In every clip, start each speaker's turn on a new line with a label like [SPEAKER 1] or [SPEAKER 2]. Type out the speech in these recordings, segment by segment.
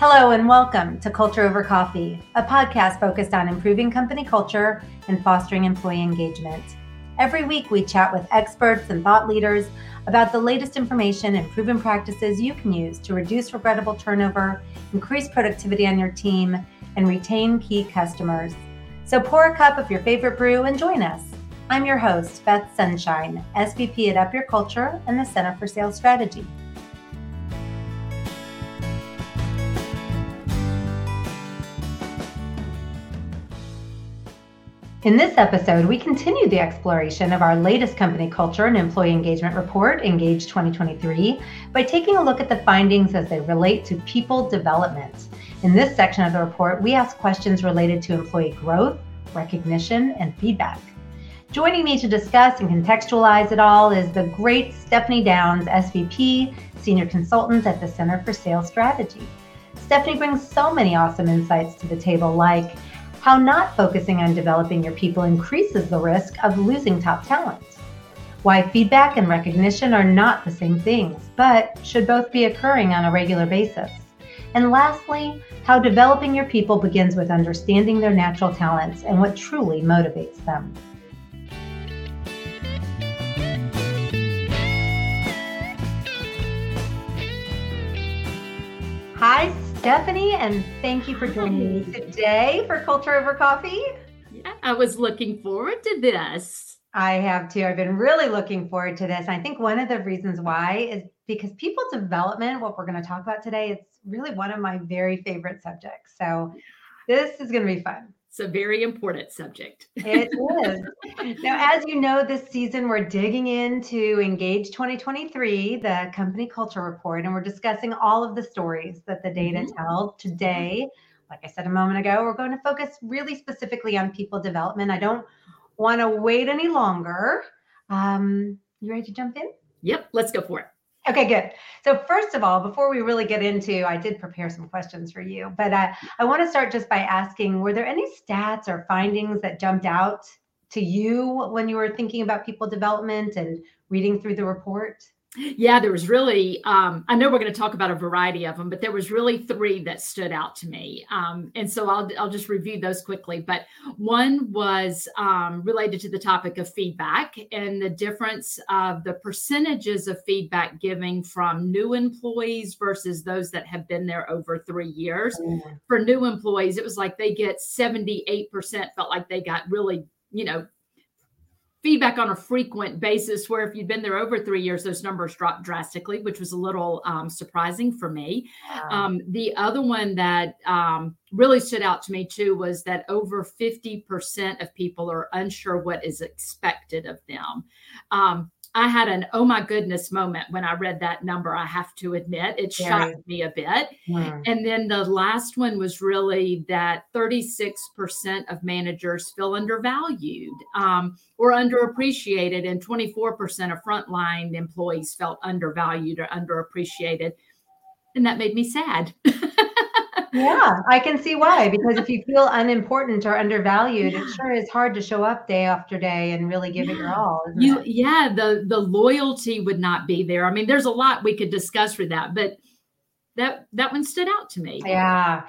[SPEAKER 1] Hello and welcome to Culture Over Coffee, a podcast focused on improving company culture and fostering employee engagement. Every week we chat with experts and thought leaders about the latest information and proven practices you can use to reduce regrettable turnover, increase productivity on your team, and retain key customers. So pour a cup of your favorite brew and join us. I'm your host, Beth Sunshine, SVP at Up Your Culture and the Center for Sales Strategy. In this episode, we continue the exploration of our latest company culture and employee engagement report, Engage 2023, by taking a look at the findings as they relate to people development. In this section of the report, we ask questions related to employee growth, recognition, and feedback. Joining me to discuss and contextualize it all is the great Stephanie Downs, SVP, Senior Consultant at the Center for Sales Strategy. Stephanie brings so many awesome insights to the table, like how not focusing on developing your people increases the risk of losing top talent, why feedback and recognition are not the same things, but should both be occurring on a regular basis, and lastly, how developing your people begins with understanding their natural talents and what truly motivates them. Hi, Stephanie, and thank you for joining me today for Culture Over Coffee.
[SPEAKER 2] Yeah, I was looking forward to this.
[SPEAKER 1] I have too. I've been really looking forward to this. I think one of the reasons why is because people development, what we're going to talk about today, it's really one of my very favorite subjects. So this is going to be fun.
[SPEAKER 2] It's a very important subject.
[SPEAKER 1] It is. Now, as you know, this season we're digging into Engage 2023, the company culture report, and we're discussing all of the stories that the data tell. Today, like I said a moment ago, we're going to focus really specifically on people development. I don't want to wait any longer. You ready to jump in?
[SPEAKER 2] Yep, let's go for it.
[SPEAKER 1] Okay, good. So first of all, before we really get into, I did prepare some questions for you, but I want to start just by asking, were there any stats or findings that jumped out to you when you were thinking about people development and reading through the report?
[SPEAKER 2] Yeah, there was really, I know we're going to talk about a variety of them, but there was really three that stood out to me. And so I'll just review those quickly. But one was related to the topic of feedback and the difference of the percentages of feedback giving from new employees versus those that have been there over 3 years. Mm-hmm. For new employees, it was like they get 78% felt like they got really, feedback on a frequent basis, where if you'd been there over 3 years, those numbers dropped drastically, which was a little surprising for me. Wow. The other one that really stood out to me too was that over 50% of people are unsure what is expected of them. I had an oh my goodness moment when I read that number. I have to admit, it shocked me a bit. Yeah. And then the last one was really that 36% of managers feel undervalued or underappreciated, and 24% of frontline employees felt undervalued or underappreciated. And that made me sad.
[SPEAKER 1] Yeah, I can see why, because if you feel unimportant or undervalued, it sure is hard to show up day after day and really give it your all, isn't it?
[SPEAKER 2] Yeah, the loyalty would not be there. I mean, there's a lot we could discuss for that, but that one stood out to me.
[SPEAKER 1] Yeah.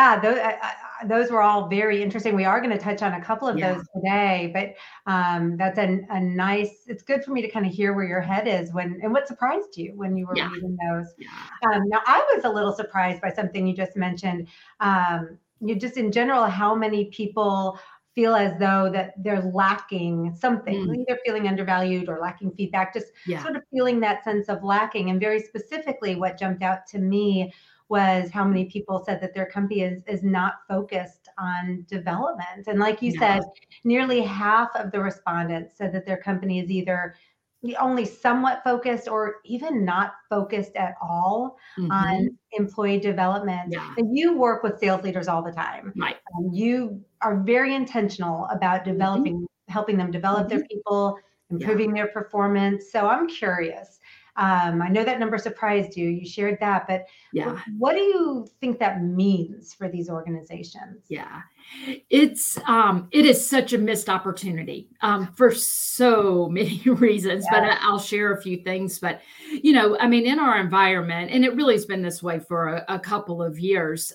[SPEAKER 1] Those were all very interesting. We are going to touch on a couple of those today, but that's a nice, it's good for me to kind of hear where your head is and what surprised you when you were reading those. Yeah. Now, I was a little surprised by something you just mentioned. You just in general, how many people feel as though that they're lacking something, either feeling undervalued or lacking feedback, just sort of feeling that sense of lacking. And very specifically, what jumped out to me was how many people said that their company is not focused on development. And like you said, nearly half of the respondents said that their company is either only somewhat focused or even not focused at all on employee development. Yeah. And you work with sales leaders all the time.
[SPEAKER 2] Right.
[SPEAKER 1] You are very intentional about developing, helping them develop their people, improving their performance. So I'm curious, I know that number surprised you. You shared that, but
[SPEAKER 2] Yeah.
[SPEAKER 1] what do you think that means for these organizations?
[SPEAKER 2] Yeah. It is such a missed opportunity for so many reasons, but I'll share a few things. But, I mean, in our environment, and it really has been this way for a couple of years,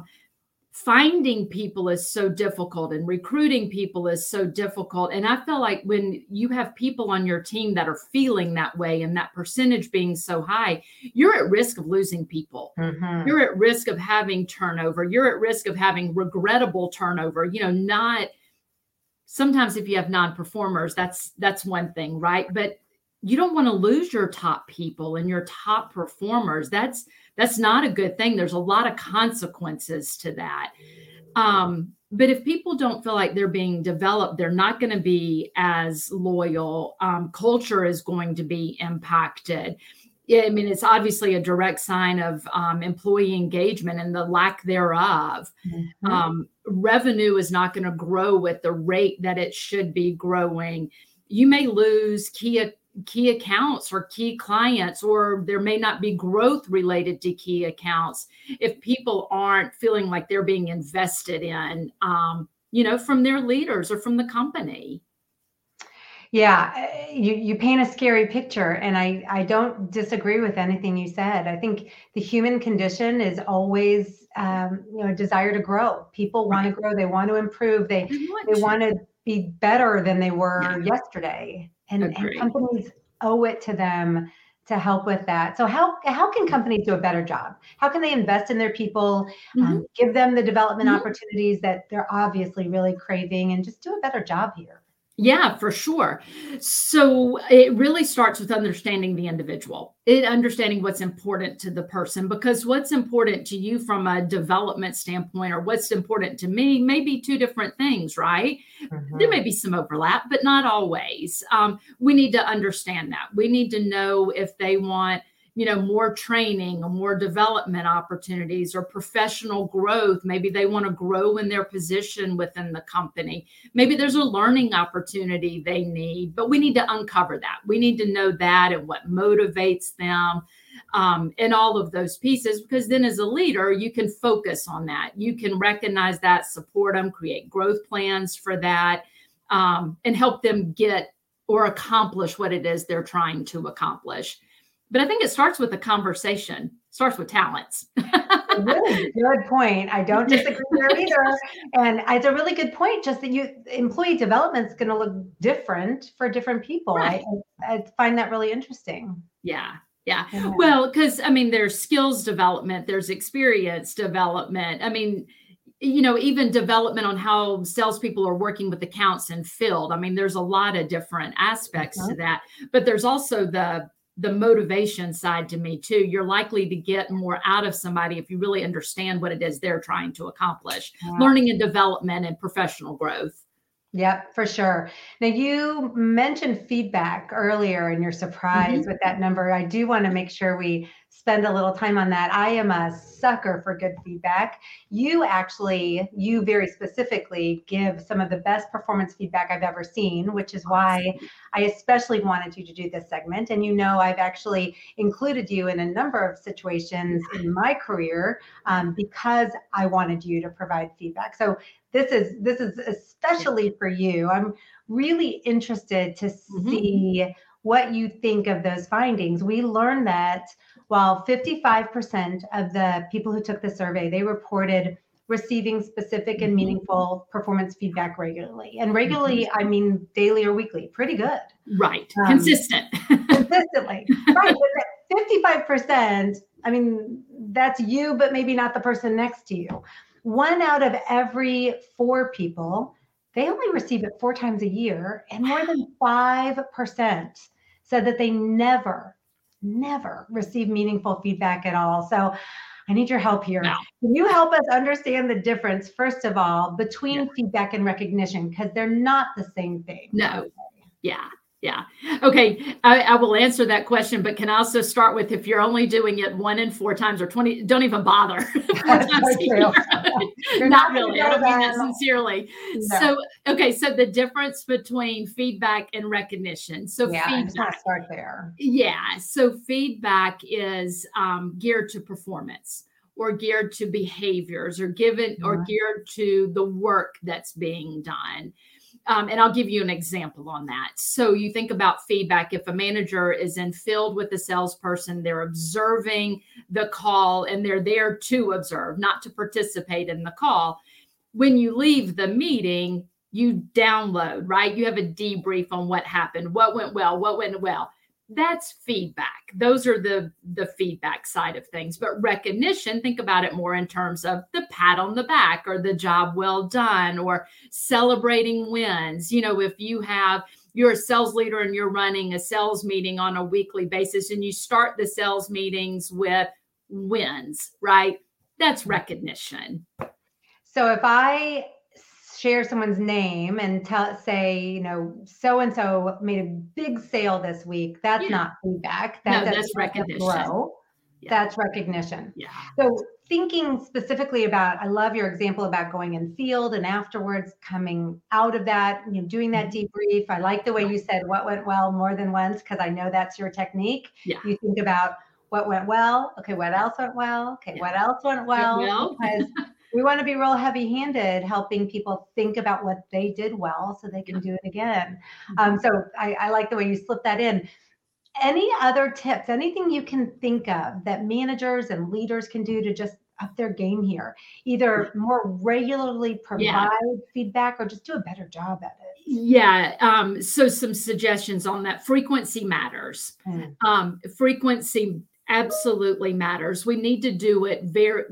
[SPEAKER 2] finding people is so difficult and recruiting people is so difficult. And I feel like when you have people on your team that are feeling that way and that percentage being so high, you're at risk of losing people.
[SPEAKER 1] Mm-hmm.
[SPEAKER 2] You're at risk of having turnover. You're at risk of having regrettable turnover. Not sometimes if you have non-performers, that's one thing, right? But you don't want to lose your top people and your top performers. That's not a good thing. There's a lot of consequences to that. But if people don't feel like they're being developed, they're not going to be as loyal. Culture is going to be impacted. I mean, it's obviously a direct sign of employee engagement and the lack thereof.
[SPEAKER 1] Mm-hmm.
[SPEAKER 2] Revenue is not going to grow at the rate that it should be growing. You may lose key accounts or key clients, or there may not be growth related to key accounts if people aren't feeling like they're being invested in, from their leaders or from the company.
[SPEAKER 1] Yeah, you paint a scary picture, and I don't disagree with anything you said. I think the human condition is always, a desire to grow. People want to grow. They want to improve. They want to be better than they were yesterday. And companies owe it to them to help with that. So how can companies do a better job? How can they invest in their people, give them the development opportunities that they're obviously really craving, and just do a better job here?
[SPEAKER 2] Yeah, for sure. So it really starts with understanding the individual, understanding what's important to the person, because what's important to you from a development standpoint or what's important to me may be two different things, right? Mm-hmm. There may be some overlap, but not always. We need to understand that. We need to know if they want more training or more development opportunities or professional growth. Maybe they want to grow in their position within the company. Maybe there's a learning opportunity they need, but we need to uncover that. We need to know that and what motivates them, and all of those pieces, because then as a leader, you can focus on that. You can recognize that, support them, create growth plans for that, and help them get or accomplish what it is they're trying to accomplish. But I think it starts with a conversation, starts with talents.
[SPEAKER 1] Really good point. I don't disagree there either. And it's a really good point, just that employee development is going to look different for different people. Right. I find that really interesting.
[SPEAKER 2] Yeah. Well, because there's skills development, there's experience development. Even development on how salespeople are working with accounts and field. There's a lot of different aspects to that, but there's also the motivation side to me too. You're likely to get more out of somebody if you really understand what it is they're trying to accomplish. Learning and development and professional growth.
[SPEAKER 1] Yep, for sure. Now, you mentioned feedback earlier and you're surprised with that number. I do want to make sure we spend a little time on that. I am a sucker for good feedback. You very specifically give some of the best performance feedback I've ever seen, which is why I especially wanted you to do this segment. And I've actually included you in a number of situations in my career because I wanted you to provide feedback. So this is especially for you. I'm really interested to see what you think of those findings. We learned that while 55% of the people who took the survey, they reported receiving specific and meaningful performance feedback regularly. And regularly, I mean daily or weekly, pretty good.
[SPEAKER 2] Right. Consistently.
[SPEAKER 1] Right. But 55%, that's you, but maybe not the person next to you. 1 out of every 4 people, they only receive it 4 times a year, and more than 5% said that they never receive meaningful feedback at all. So I need your help here.
[SPEAKER 2] No.
[SPEAKER 1] Can you help us understand the difference, first of all, between feedback and recognition? Because they're not the same thing.
[SPEAKER 2] No. Yeah. Yeah. Okay. I will answer that question, but can I also start with if you're only doing it 1 in 4 times or 20, don't even bother 4
[SPEAKER 1] That's
[SPEAKER 2] times
[SPEAKER 1] so
[SPEAKER 2] a
[SPEAKER 1] true.
[SPEAKER 2] year.
[SPEAKER 1] You're
[SPEAKER 2] Not
[SPEAKER 1] not going to
[SPEAKER 2] really. I
[SPEAKER 1] know
[SPEAKER 2] don't mean that
[SPEAKER 1] them.
[SPEAKER 2] sincerely.
[SPEAKER 1] No.
[SPEAKER 2] So, okay. So the difference between feedback and recognition. So
[SPEAKER 1] Yeah, I just want to
[SPEAKER 2] feedback.
[SPEAKER 1] start there.
[SPEAKER 2] Yeah. So feedback is geared to performance or geared to behaviors or given or
[SPEAKER 1] Mhm.
[SPEAKER 2] geared to the work that's being done. And I'll give you an example on that. So you think about feedback. If a manager is in field with a salesperson, they're observing the call and they're there to observe, not to participate in the call. When you leave the meeting, you download, right? You have a debrief on what happened, what went well, what went well. That's feedback. Those are the feedback side of things. But recognition, think about it more in terms of the pat on the back or the job well done or celebrating wins. If you're a sales leader and you're running a sales meeting on a weekly basis and you start the sales meetings with wins, right? That's recognition.
[SPEAKER 1] So if I share someone's name and say, so and so made a big sale this week, that's
[SPEAKER 2] Yeah.
[SPEAKER 1] not feedback.
[SPEAKER 2] No,
[SPEAKER 1] That's
[SPEAKER 2] that's recognition.
[SPEAKER 1] grow.
[SPEAKER 2] Yeah.
[SPEAKER 1] That's recognition.
[SPEAKER 2] Yeah.
[SPEAKER 1] So thinking specifically about, I love your example about going in field and afterwards coming out of that, doing that debrief. I like the way you said what went well more than once, because I know that's your technique.
[SPEAKER 2] Yeah.
[SPEAKER 1] You think about what went well. Okay, what else went well? Okay, what else went well? Because we want to be real heavy-handed, helping people think about what they did well so they can do it again. So I like the way you slip that in. Any other tips, anything you can think of that managers and leaders can do to just up their game here? Either more regularly provide feedback or just do a better job at it.
[SPEAKER 2] Yeah. So some suggestions on that. Frequency matters. Frequency absolutely matters. We need to do it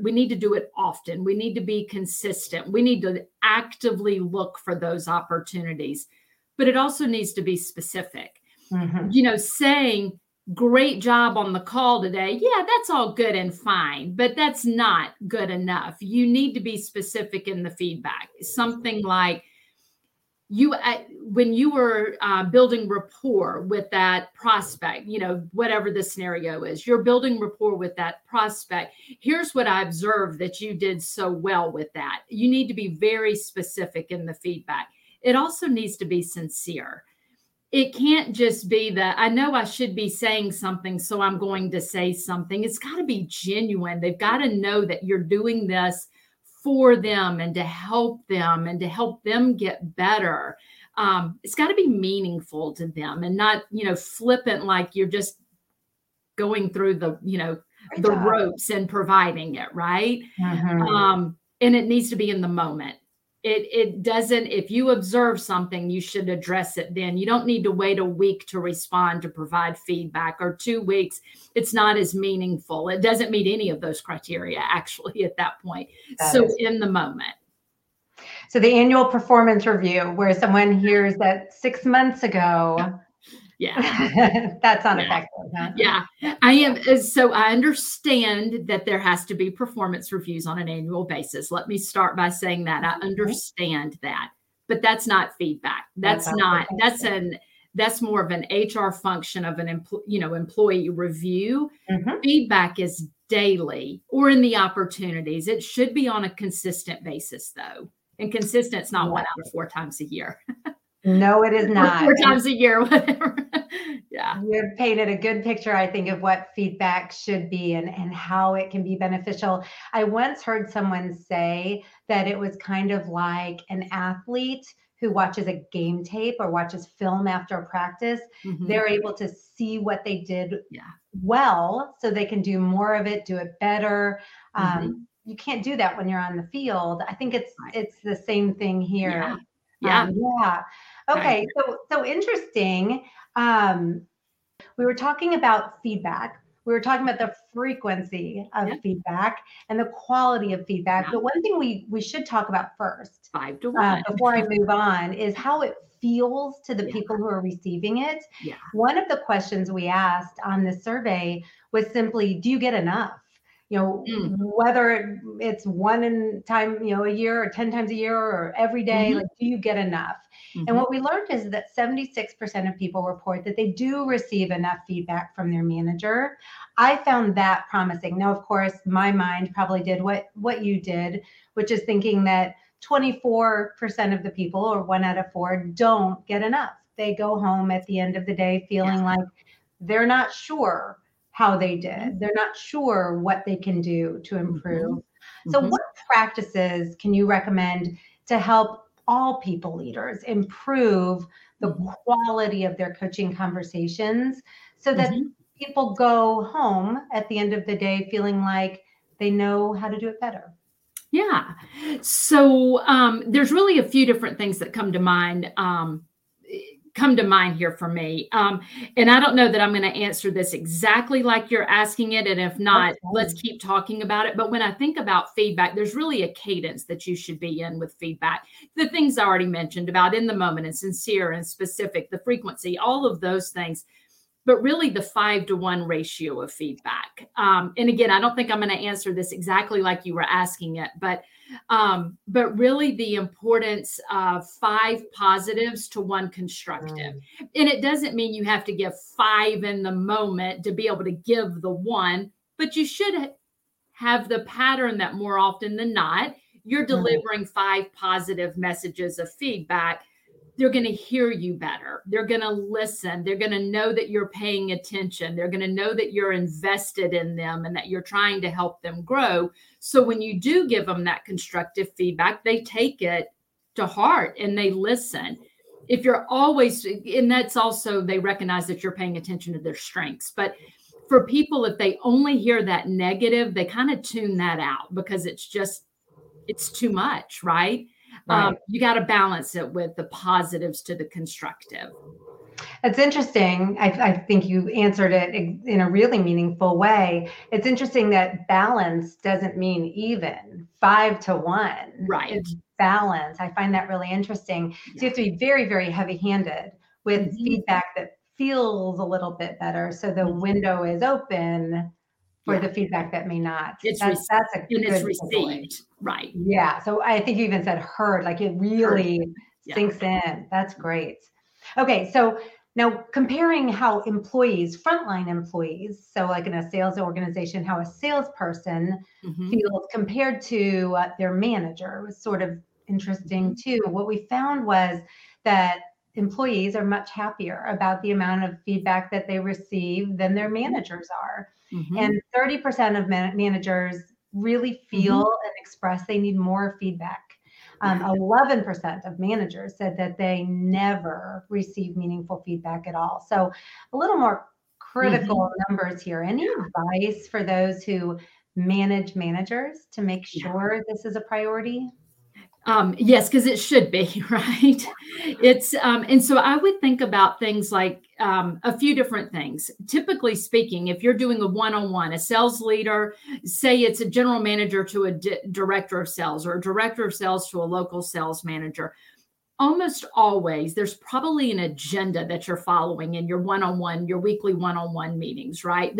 [SPEAKER 2] often. We need to be consistent. We need to actively look for those opportunities, but it also needs to be specific. Saying great job on the call today. Yeah, that's all good and fine, but that's not good enough. You need to be specific in the feedback. Something like, when you were building rapport with that prospect, whatever the scenario is, you're building rapport with that prospect. Here's what I observed that you did so well with that. You need to be very specific in the feedback. It also needs to be sincere. It can't just be that I know I should be saying something, so I'm going to say something. It's got to be genuine. They've got to know that you're doing this for them and to help them get better. It's got to be meaningful to them and not, flippant, like you're just going through the ropes and providing it, right? And it needs to be in the moment. It doesn't, if you observe something, you should address it then. You don't need to wait a week to respond, to provide feedback, or 2 weeks. It's not as meaningful. It doesn't meet any of those criteria actually at that point. In the moment.
[SPEAKER 1] So the annual performance review, where someone hears that 6 months ago, that's not effective. Huh?
[SPEAKER 2] Yeah, I am. So I understand that there has to be performance reviews on an annual basis. Let me start by saying that I understand that, but that's not feedback. That's more of an HR function of an employee review. Feedback is daily or in the opportunities. It should be on a consistent basis though. And consistent, it's not 1 out of 4 times a year.
[SPEAKER 1] No, it is not.
[SPEAKER 2] 4 times a year, whatever. Yeah.
[SPEAKER 1] You've painted a good picture, I think, of what feedback should be and how it can be beneficial. I once heard someone say that it was kind of like an athlete who watches a game tape or watches film after a practice. They're able to see what they did well, so they can do more of it, do it better. You can't do that when you're on the field. I think it's the same thing here. Okay. So interesting. We were talking about feedback. We were talking about the frequency of feedback and the quality of feedback. But one thing we should talk about first,
[SPEAKER 2] 5 to 1,
[SPEAKER 1] before I move on, is how it feels to the people who are receiving it. One of the questions we asked on the survey was simply, do you get enough? Whether it's one time, a year or 10 times a year or every day, like, do you get enough? And what we learned is that 76% of people report that they do receive enough feedback from their manager. I found that promising. Now, of course, my mind probably did what you did, which is thinking that 24% of the people, or 1 out of 4, don't get enough. They go home at the end of the day feeling like they're not sure how they did. They're not sure what they can do to improve. So what practices can you recommend to help all people leaders improve the quality of their coaching conversations so that people go home at the end of the day feeling like they know how to do it better?
[SPEAKER 2] Yeah. So there's really a few different things that come to mind here for me. And I don't know that I'm going to answer this exactly like you're asking it. And if not, let's keep talking about it. But when I think about feedback, there's really a cadence that you should be in with feedback. The things I already mentioned about in the moment and sincere and specific, the frequency, all of those things, but really the 5-to-1 ratio of feedback. And again, I don't think I'm going to answer this exactly like you were asking it, but really the importance of 5 positives to 1 constructive. And it doesn't mean you have to give 5 in the moment to be able to give the 1, but you should have the pattern that more often than not, you're delivering 5 positive messages of feedback. They're going to hear you better. They're going to listen. They're going to know that you're paying attention. They're going to know that you're invested in them and that you're trying to help them grow. So when you do give them that constructive feedback, they take it to heart and they listen. If you're always, and that's also, they recognize that you're paying attention to their strengths. But for people, if they only hear that negative, they kind of tune that out because it's too much, right? You got to balance it with the positives to the constructive.
[SPEAKER 1] It's interesting. I think you answered it in a really meaningful way. It's interesting that balance doesn't mean even 5-to-1.
[SPEAKER 2] Right.
[SPEAKER 1] It's balance. I find that really interesting. So you have to be very, very heavy-handed with feedback that feels a little bit better. So the window is open for the feedback that may not.
[SPEAKER 2] It's received. Right.
[SPEAKER 1] Yeah. So I think you even said heard, like it really sinks in. That's great. Okay. So now comparing how employees, frontline employees, so like in a sales organization, how a salesperson feels compared to their manager was sort of interesting too. What we found was that employees are much happier about the amount of feedback that they receive than their managers are. And 30% of managers really feel and express they need more feedback. 11% of managers said that they never receive meaningful feedback at all. So a little more critical numbers here. Any advice for those who manage managers to make sure this is a priority?
[SPEAKER 2] Yes, because it should be, right? It's and so I would think about things like a few different things. Typically speaking, if you're doing a one-on-one, a sales leader, say it's a general manager to a director of sales or a director of sales to a local sales manager, almost always there's probably an agenda that you're following in your one-on-one, your weekly one-on-one meetings, right?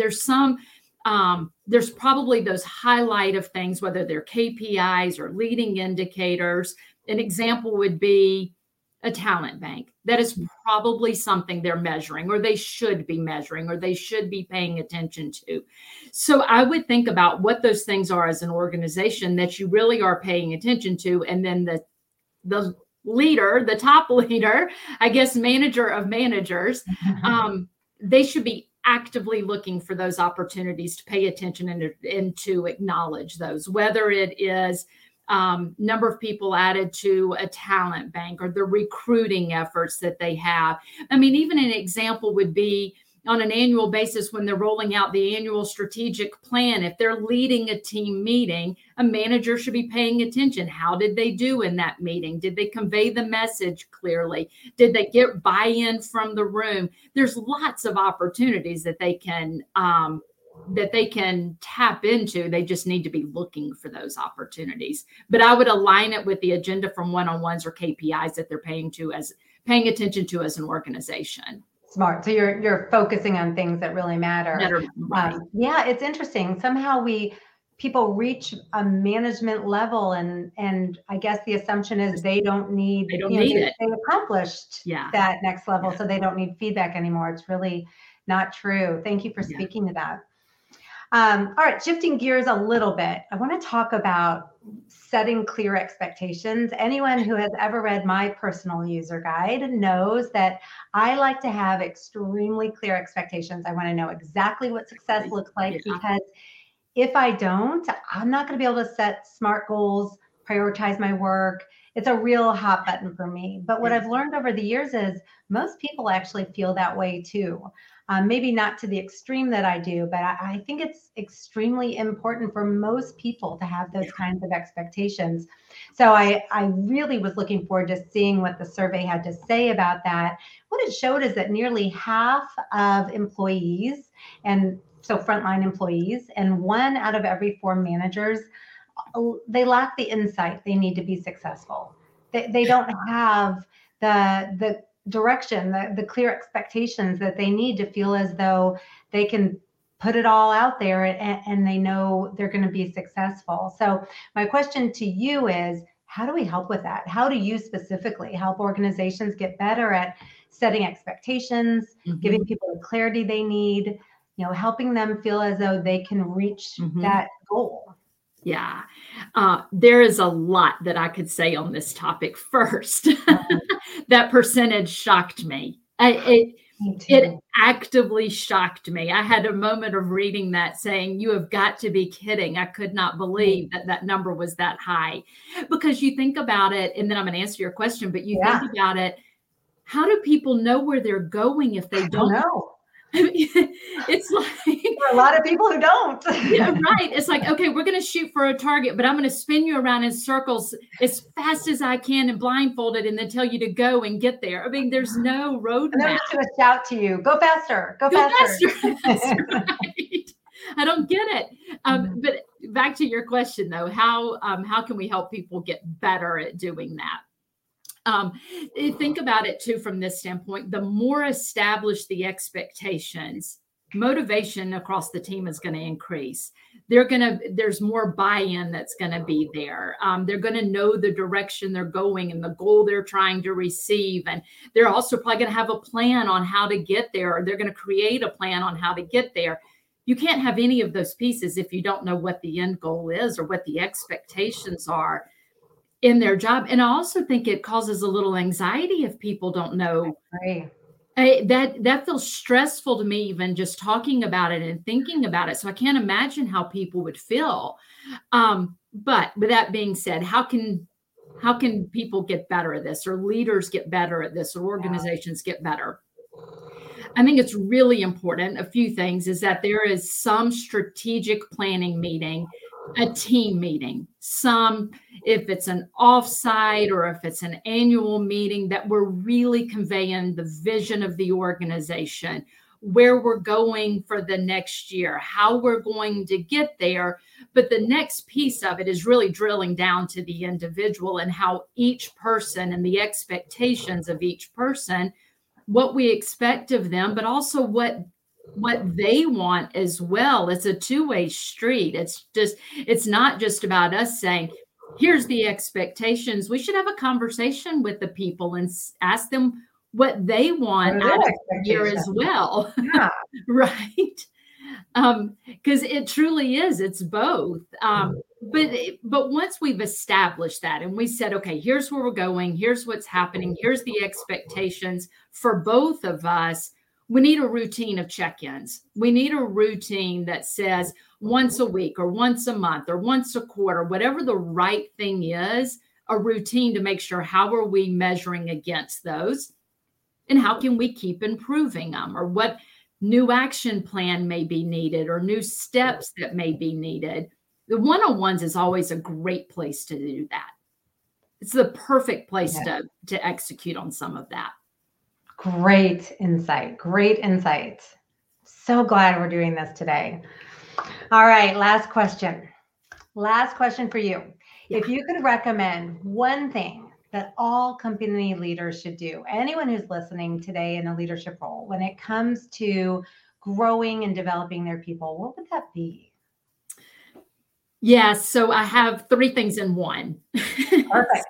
[SPEAKER 2] There's probably those highlight of things, whether they're KPIs or leading indicators. An example would be a talent bank. That is probably something they're measuring, or they should be measuring, or they should be paying attention to. So I would think about what those things are as an organization that you really are paying attention to. And then the leader, the top leader, I guess, manager of managers, they should be actively looking for those opportunities to pay attention and to acknowledge those, whether it is number of people added to a talent bank or the recruiting efforts that they have. I mean, even an example would be on an annual basis when they're rolling out the annual strategic plan. If they're leading a team meeting, a manager should be paying attention. How did they do in that meeting? Did they convey the message clearly? Did they get buy-in from the room? There's lots of opportunities that they can tap into. They just need to be looking for those opportunities. But I would align it with the agenda from one-on-ones or KPIs that they're paying attention to as an organization.
[SPEAKER 1] Smart. So you're focusing on things that really matter.
[SPEAKER 2] Right.
[SPEAKER 1] Yeah, it's interesting. Somehow we people reach a management level and I guess the assumption is they don't need,
[SPEAKER 2] They don't need it.
[SPEAKER 1] they accomplished that next level, so they don't need feedback anymore. It's really not true. Thank you for speaking to that. All right, shifting gears a little bit, I want to talk about setting clear expectations. Anyone who has ever read my personal user guide knows that I like to have extremely clear expectations. I want to know exactly what success looks like, because if I don't, I'm not going to be able to set SMART goals, prioritize my work. It's a real hot button for me. But what I've learned over the years is most people actually feel that way too. Maybe not to the extreme that I do, but I think it's extremely important for most people to have those kinds of expectations. So I really was looking forward to seeing what the survey had to say about that. What it showed is that nearly half of employees, and so frontline employees, and 1 out of every 4 managers, they lack the insight they need to be successful. They don't have the direction, the clear expectations that they need to feel as though they can put it all out there and they know they're going to be successful. So my question to you is, how do we help with that? How do you specifically help organizations get better at setting expectations, giving people the clarity they need, helping them feel as though they can reach that goal?
[SPEAKER 2] Yeah, there is a lot that I could say on this topic. First, that percentage shocked me. It actively shocked me. I had a moment of reading that saying, you have got to be kidding. I could not believe that number was that high. Because you think about it, and then I'm going to answer your question, but you think about it, how do people know where they're going if they don't
[SPEAKER 1] know?
[SPEAKER 2] It's like
[SPEAKER 1] for a lot of people who don't.
[SPEAKER 2] Yeah, right. It's like, okay, we're going to shoot for a target, but I'm going to spin you around in circles as fast as I can and blindfolded, and then tell you to go and get there. I mean, there's no roadmap.
[SPEAKER 1] And I'm just going to shout to you, go faster, go faster.
[SPEAKER 2] That's right. I don't get it. But back to your question though, how can we help people get better at doing that? Think about it too from this standpoint. The more established the expectations, motivation across the team is going to increase. There's more buy-in that's going to be there. They're going to know the direction they're going and the goal they're trying to receive. And they're also probably going to have a plan on how to get there, or they're going to create a plan on how to get there. You can't have any of those pieces if you don't know what the end goal is or what the expectations are in their job. And I also think it causes a little anxiety if people don't know.
[SPEAKER 1] Right.
[SPEAKER 2] That feels stressful to me, even just talking about it and thinking about it. So I can't imagine how people would feel. But with that being said, how can people get better at this, or leaders get better at this, or organizations get better? I think it's really important. A few things is that there is some strategic planning meeting, a team meeting, if it's an offsite or if it's an annual meeting, that we're really conveying the vision of the organization, where we're going for the next year, how we're going to get there. But the next piece of it is really drilling down to the individual and how each person and the expectations of each person, what we expect of them, but also what they want as well. It's a two-way street. It's not just about us saying, here's the expectations. We should have a conversation with the people and ask them what they want out of the year as well.
[SPEAKER 1] Yeah.
[SPEAKER 2] Right. Because it truly is, it's both. But once we've established that and we said, okay, here's where we're going, here's what's happening, here's the expectations for both of us, we need a routine of check-ins. We need a routine that says once a week or once a month or once a quarter, whatever the right thing is, a routine to make sure how are we measuring against those and how can we keep improving them, or what new action plan may be needed or new steps that may be needed. The one-on-ones is always a great place to do that. It's the perfect place to execute on some of that.
[SPEAKER 1] Great insight. Great insight. So glad we're doing this today. All right. Last question. Last question for you. Yeah. If you could recommend one thing that all company leaders should do, anyone who's listening today in a leadership role, when it comes to growing and developing their people, what would that be?
[SPEAKER 2] Yes, so I have 3 things in one.
[SPEAKER 1] Perfect.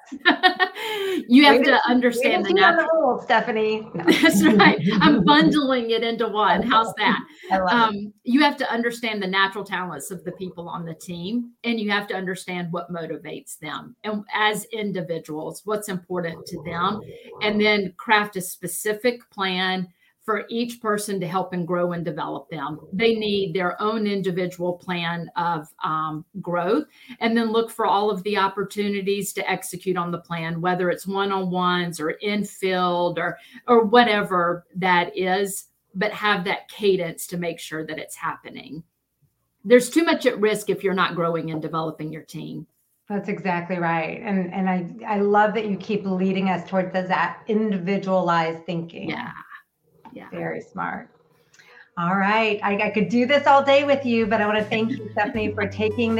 [SPEAKER 2] You have
[SPEAKER 1] Way
[SPEAKER 2] to
[SPEAKER 1] way
[SPEAKER 2] understand
[SPEAKER 1] to
[SPEAKER 2] the
[SPEAKER 1] cheat on
[SPEAKER 2] natural.
[SPEAKER 1] the rules, Stephanie. No.
[SPEAKER 2] That's right. I'm bundling it into one. How's that?
[SPEAKER 1] I love it.
[SPEAKER 2] You have to understand the natural talents of the people on the team, and you have to understand what motivates them and as individuals, what's important to them, and then craft a specific plan for each person to help and grow and develop them. They need their own individual plan of growth, and then look for all of the opportunities to execute on the plan, whether it's one-on-ones or in field or whatever that is, but have that cadence to make sure that it's happening. There's too much at risk if you're not growing and developing your team.
[SPEAKER 1] That's exactly right. And I love that you keep leading us towards that individualized thinking.
[SPEAKER 2] Yeah. Yeah.
[SPEAKER 1] Very smart. All right. I could do this all day with you, but I want to thank you, Stephanie, for taking the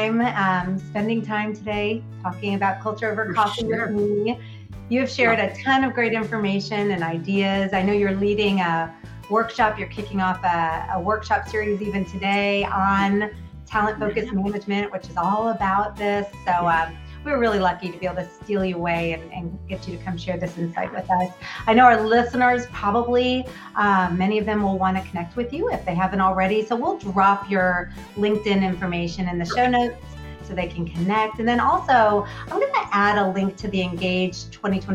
[SPEAKER 1] time, spending time today talking about culture over coffee with me. You have shared a ton of great information and ideas. I know you're leading a workshop. You're kicking off a workshop series even today on talent-focused management, which is all about this. So we were really lucky to be able to steal you away and get you to come share this insight with us. I know our listeners probably, many of them will want to connect with you if they haven't already. So we'll drop your LinkedIn information in the show notes so they can connect. And then also, I'm going to add a link to the Engage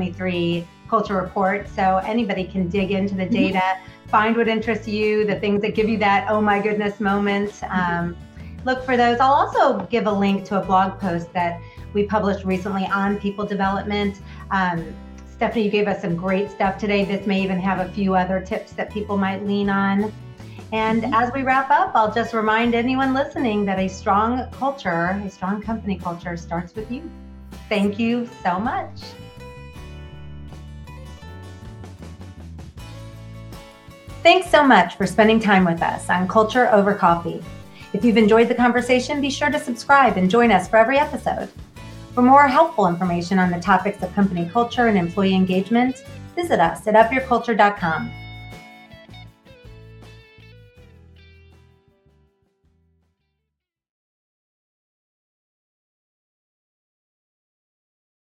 [SPEAKER 1] 2023 Culture Report so anybody can dig into the data, find what interests you, the things that give you that, oh my goodness moment. Look for those. I'll also give a link to a blog post that we published recently on people development. Stephanie, you gave us some great stuff today. This may even have a few other tips that people might lean on. And as we wrap up, I'll just remind anyone listening that a strong culture, a strong company culture starts with you. Thank you so much. Thanks so much for spending time with us on Culture Over Coffee. If you've enjoyed the conversation, be sure to subscribe and join us for every episode. For more helpful information on the topics of company culture and employee engagement, visit us at upyourculture.com.